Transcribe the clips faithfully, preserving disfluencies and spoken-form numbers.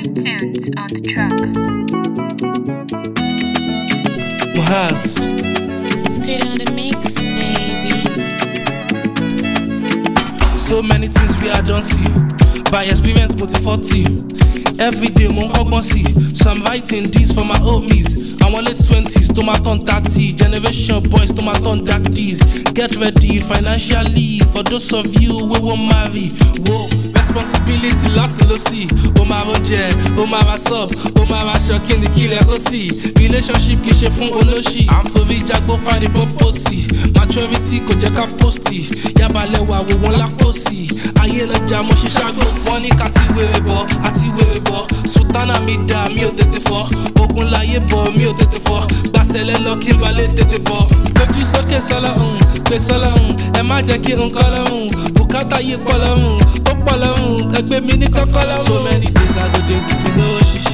tight tunes on the track. Mohaz. Straight on the mix, baby. So many things we I don't see. By experience, but forty. Every day, mon kọ́gbọ́n sí. So I'm writing this for my homies. I want late twenties to my turn thirty. Generation boys to my turn daddies. Get ready financially for those of you who won't marry. Whoa. Responsibility láti lọ sí. O máa ro jẹ, o máa ra sub, o máa ra aṣọ kíni kílẹ̀ kó sí. Relationship kì í ṣe fún olóṣì. À ń forí jágbó find the purpose. Maturity kò jẹ́ ká posti. Yabalẹ̀ wà wò wọ́n lápòsí. Ayé lọ́jà mo ṣe ṣágbó. Wọ́n ní ká ti wèrè bọ̀, àti wèrè bọ̀. Sultana mi dà mí ò tètè fọ́. Ogun láyé bọ̀ mí ò tètè fọ́. Gbàsẹ̀lẹ̀ lọ kí n balẹ̀ tètè bọ̀. Lójú sókè sọ́lá ń, pè sọ́lá ń. Ẹ má jẹ́ kí n kọ́ lọ́rùn. Bùkátà yìí pọ̀ lọ́rùn. Ó pọ̀ lọ́rùn. Ẹgbẹ́ mi ní kọ́kọ́ lọ́rùn. So many days I go dey with you, no shishi.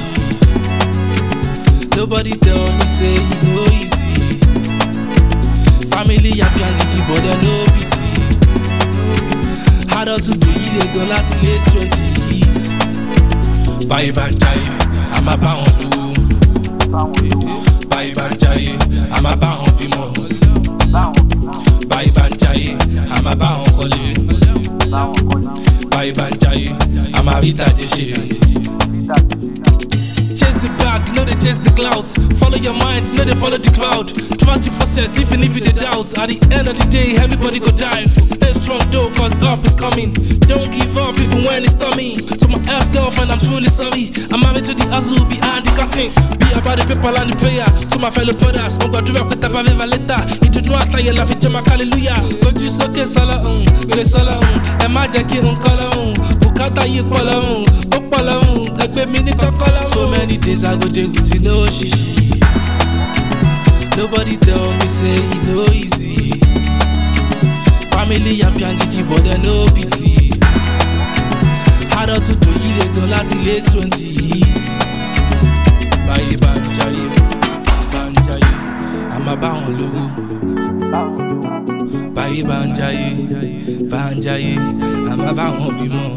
Nobody tell me say e no easy. Family happy and gidi but dem no pity. Harder to do ilé gan láti late twenties. Báyìí bá ń jayé, a máa bá wọn lówó. Báyìí bá ń jayé, a máa bá wọn bímọ. Báyìí bá ń jayé, a máa bá wọn kọ́lé. Báyìí bá ń jayé, a máa rí ìtàjẹ́ ṣe. Chase the bag, no they chase the clouds. Follow your mind, no they follow the crowd. Trust the process, even if you the doubts. At the end of the day, everybody go die. Stay strong though, cause up is coming. Don't give up even when it's stormy. To my ex-girlfriend, I'm truly sorry. I'm married to the hustle behind the curtain. Be about the people and the prayer. To my fellow brothers, mon God, do rap que t'as pas vu Valetta. Il te doit tailler la vie de ma hallelujah. Go tu so que ça la un, que ça la un. Et ma jackie un color un. Bukata yé quoi la un, oh quoi la un. Avec mes mini cocola. So many days I go dey with you, no shishi. Nobody tell me say e no easy. Family happy and gidi but dem no pity. Harder to do ilé gan láti late twenties. Báyìí bá ń jayé, bá ń jayé, a máa bá wọn lówó. Báyìí bá ń jayé, bá ń jayé, a máa bá wọn bímọ.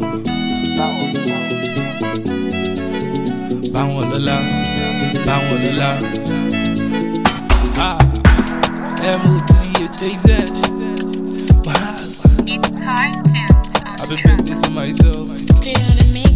Bá wọn lọ́lá, bá wọn lọ́lá. Ah, M O D H A Z. It's tight tunes on I've the been track. making this for myself. Straight on the mix.